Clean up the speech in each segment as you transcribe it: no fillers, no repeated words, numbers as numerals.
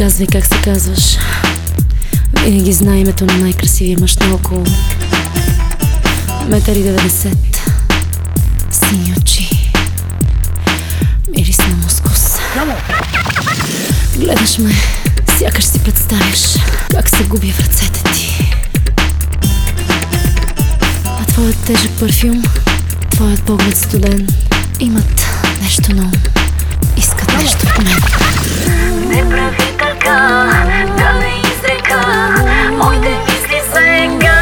казвай как се казваш. Винаги знай името на най-красивия мъж наоколо. 1,90 м, сини очи, мирис на мускус. Гледаш ме, сякаш си представяш как се губя в ръцете ти. А твоят тежък парфюм, твоят поглед студен имат нещо на ум. Искат нещо от мен. Не прави така, да не изрека моите мисли сега.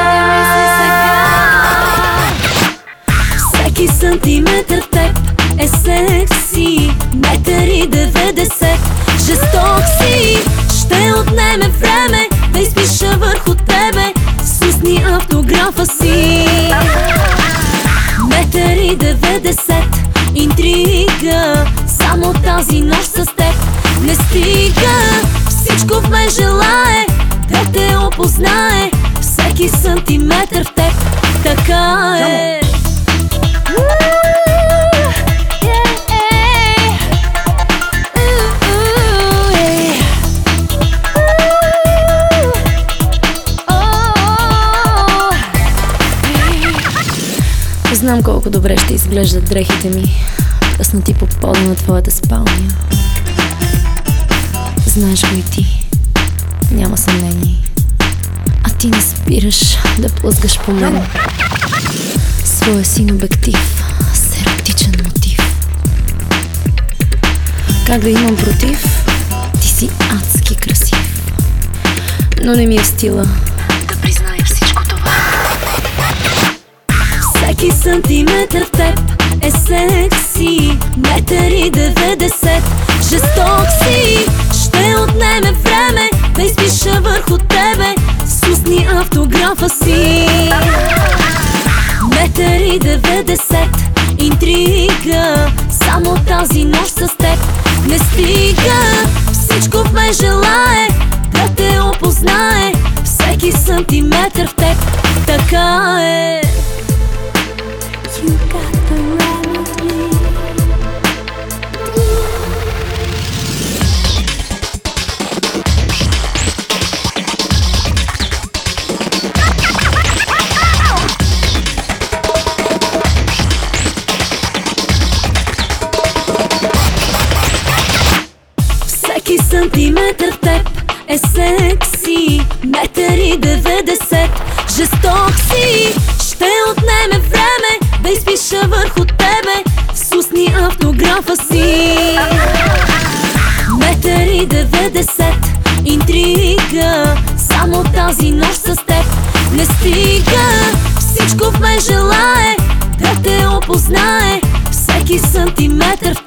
Всеки сантиметър в теб е секси. 1,90 м, жесток си. Ще отнеме време да изпиша върху тебе с устни автографа си. 1,90 м, интрига. Само тази нощ с теб не стига. Всичко в мен желае да те опознае. Всеки сантиметър в теб така е. Знам колко добре ще изглеждат дрехите ми, пръснати по пода на твоята спалня. Знаеш го и ти, няма съмнение. А ти не спираш да плъзгаш по мен своя син обектив с еротичен мотив. Как да имам против? Ти си адски красив, но не ми е стила да призная всичко това. Всеки сантиметър в теб е секси. 1,90 м, жесток си. Ще отнеме време да изпиша върху тебе с устни автографа си. 1,90 м, интрига. Само тази нощ с теб не стига. Всичко в мен желае да те опознае. Всеки сантиметър в теб така е. You got the remedy. Всеки сантиметър в теб е секси. 1,90 м, жесток си. Ще отнеме време да изпиша върху тебе с устни автографа си. 1,90 м, интрига. Само тази нощ с теб не стига. Всичко в мен желае да те опознае. Всеки сантиметър в